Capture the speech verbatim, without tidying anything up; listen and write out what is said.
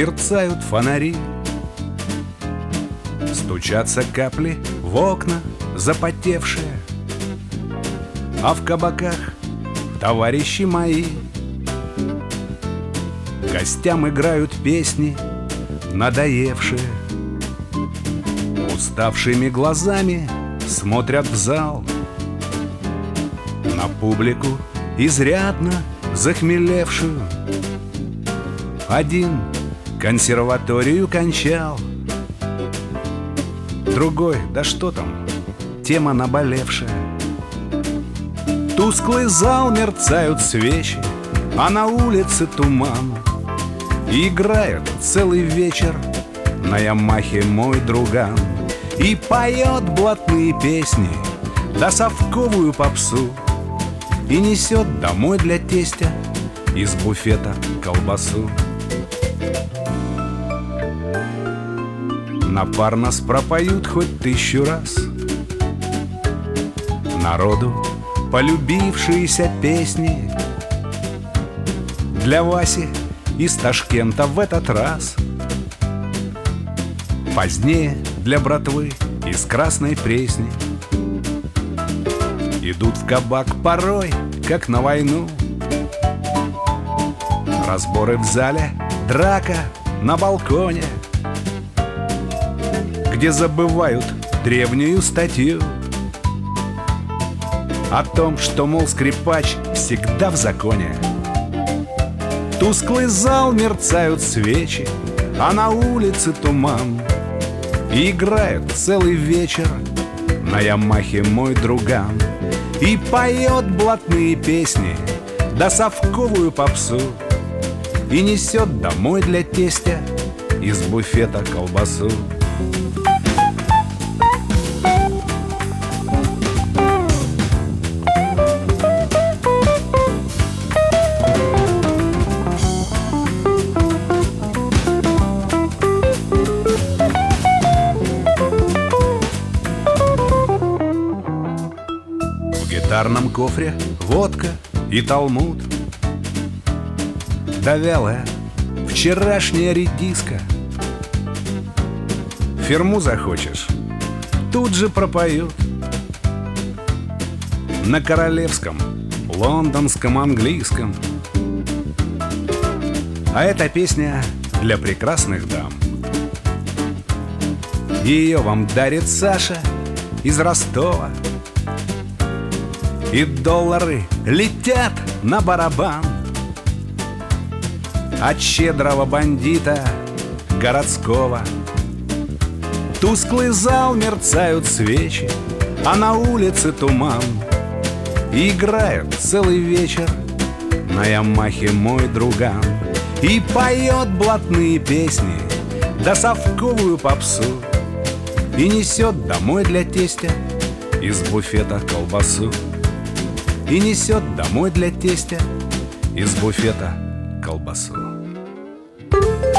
мерцают фонари, стучатся капли в окна запотевшие, а в кабаках товарищи мои гостям играют песни надоевшие. Уставшими глазами смотрят в зал на публику, изрядно захмелевшую. Один консерваторию кончал, другой, да что там, тема наболевшая. Тусклый зал, мерцают свечи, а на улице туман. И играет целый вечер на Ямахе мой друган. И поет блатные песни, да совковую попсу, и несет домой для тестя из буфета колбасу. На пар нас пропоют хоть тысячу раз, народу полюбившиеся песни. Для Васи из Ташкента в этот раз, позднее для братвы из Красной Пресни. Идут в кабак порой, как на войну, разборы в зале, драка на балконе, где забывают древнюю статью о том, что, мол, скрипач всегда в законе. Тусклый зал, мерцают свечи, а на улице туман. И играет целый вечер на Ямахе мой друган. И поет блатные песни, да совковую попсу, и несет домой для тестя из буфета колбасу. В гитарном кофре водка и талмуд, да вялая вчерашняя редиска. Фирму захочешь, тут же пропоют на королевском, лондонском, английском. А эта песня для прекрасных дам. Ее вам дарит Саша из Ростова, и доллары летят на барабан от щедрого бандита городского. Тусклый зал, мерцают свечи, а на улице туман. И играет целый вечер на Ямахе мой друган. И поет блатные песни, да совковую попсу, и несет домой для тестя из буфета колбасу. И несет домой для тестя из буфета колбасу.